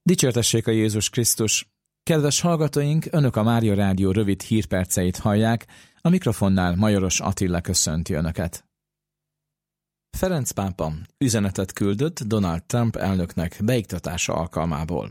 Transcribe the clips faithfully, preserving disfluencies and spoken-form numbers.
Dicsértessék a Jézus Krisztus! Kedves hallgatóink, Önök a Mária Rádió rövid hírperceit hallják, a mikrofonnál Majoros Attila köszönti Önöket. Ferenc pápa üzenetet küldött Donald Trump elnöknek beiktatása alkalmából.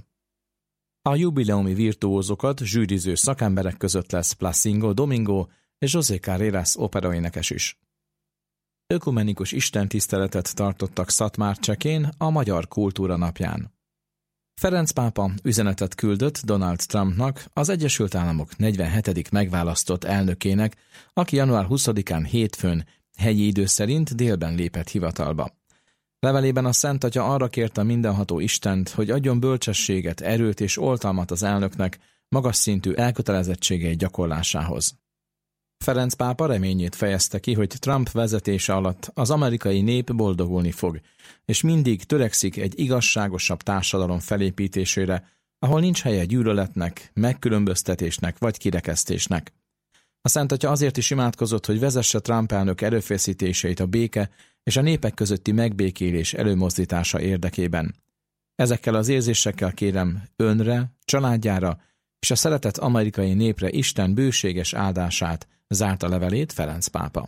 A jubileumi virtuózokat zsűriző szakemberek között lesz Plácido Domingo és José Carreras operaénekes is. Ökumenikus istentiszteletet tartottak Szatmárcsekén a Magyar Kultúra napján. Ferenc pápa üzenetet küldött Donald Trumpnak, az Egyesült Államok negyvenhetedik megválasztott elnökének, aki január huszadikán hétfőn helyi idő szerint délben lépett hivatalba. Levelében a Szent Atya arra kérte a mindenható Istent, hogy adjon bölcsességet, erőt és oltalmat az elnöknek magas szintű elkötelezettségei gyakorlásához. Ferenc pápa reményét fejezte ki, hogy Trump vezetése alatt az amerikai nép boldogulni fog, és mindig törekszik egy igazságosabb társadalom felépítésére, ahol nincs helye gyűlöletnek, megkülönböztetésnek vagy kirekesztésnek. A Szent Atya azért is imádkozott, hogy vezesse Trump elnök erőfeszítéseit a béke és a népek közötti megbékélés előmozdítása érdekében. Ezekkel az érzésekkel kérem önre, családjára és a szeretett amerikai népre Isten bőséges áldását, zárta levelét Ferenc pápa.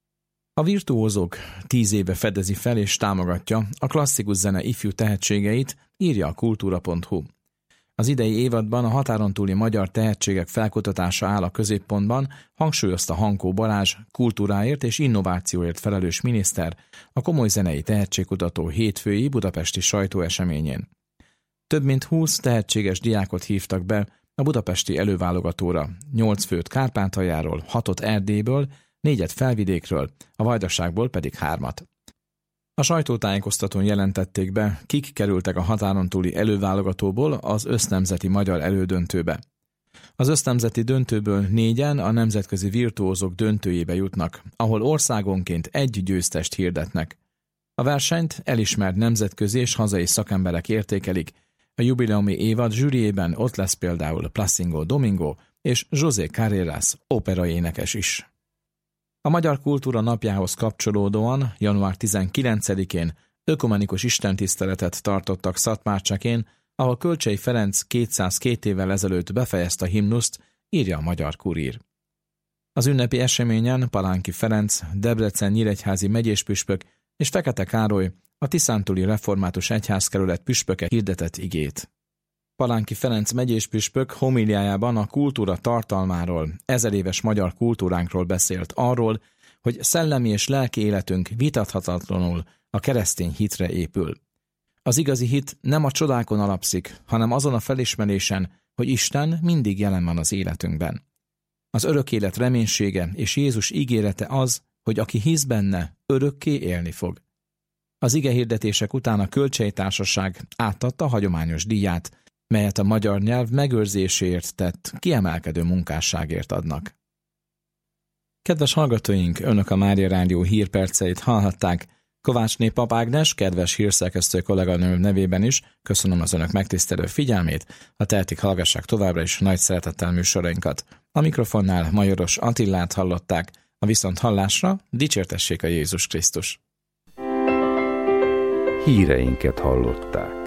A virtuózók tíz éve fedezi fel és támogatja a klasszikus zene ifjú tehetségeit, írja a kultúra pont hu. Az idei évadban a határon túli magyar tehetségek felkutatása áll a középpontban, hangsúlyozta Hankó Balázs, kultúráért és innovációért felelős miniszter a komoly zenei tehetségkutató hétfői budapesti sajtóeseményén. Több mint húsz tehetséges diákot hívtak be a budapesti előválogatóra, nyolc főt Kárpátaljáról, hatot Erdélyből, négyet Felvidékről, a Vajdaságból pedig hármat. A sajtótájékoztatón jelentették be, kik kerültek a határon túli előválogatóból az össznemzeti magyar elődöntőbe. Az össznemzeti döntőből négyen a nemzetközi virtuózok döntőjébe jutnak, ahol országonként egy győztest hirdetnek. A versenyt elismert nemzetközi és hazai szakemberek értékelik. A jubileumi évad zsűriében ott lesz például Plácido Domingo és José Carreras operaénekes is. A Magyar Kultúra napjához kapcsolódóan január tizenkilencedikén ökumenikus istentiszteletet tartottak Szatmárcsekén, ahol Kölcsey Ferenc kétszázkettő évvel ezelőtt befejezte a himnuszt, írja a Magyar Kurír. Az ünnepi eseményen Palánki Ferenc, Debrecen-Nyíregyházi megyéspüspök és Fekete Károly, a tiszántúli református egyházkerület püspöke hirdetett igét. Palánki Ferenc megyéspüspök homíliájában a kultúra tartalmáról, ezeréves magyar kultúránkról beszélt, arról, hogy szellemi és lelki életünk vitathatatlanul a keresztény hitre épül. Az igazi hit nem a csodákon alapszik, hanem azon a felismerésen, hogy Isten mindig jelen van az életünkben. Az örök élet reménysége és Jézus ígérete az, hogy aki hisz benne, örökké élni fog. Az igehirdetések után a Kölcsey Társaság átadta a hagyományos díját, melyet a magyar nyelv megőrzéséért tett kiemelkedő munkásságért adnak. Kedves hallgatóink, Önök a Mária Rádió hírperceit hallhatták. Kovácsné Pap Ágnes, kedves hírszerkesztő kolléganő nevében is köszönöm az Önök megtisztelő figyelmét, ha tehetik, hallgassák továbbra is nagy szeretettel műsorainkat. A mikrofonnál Majoros Attilát hallották, a viszont hallásra dicsértessék a Jézus Krisztus. Híreinket hallották.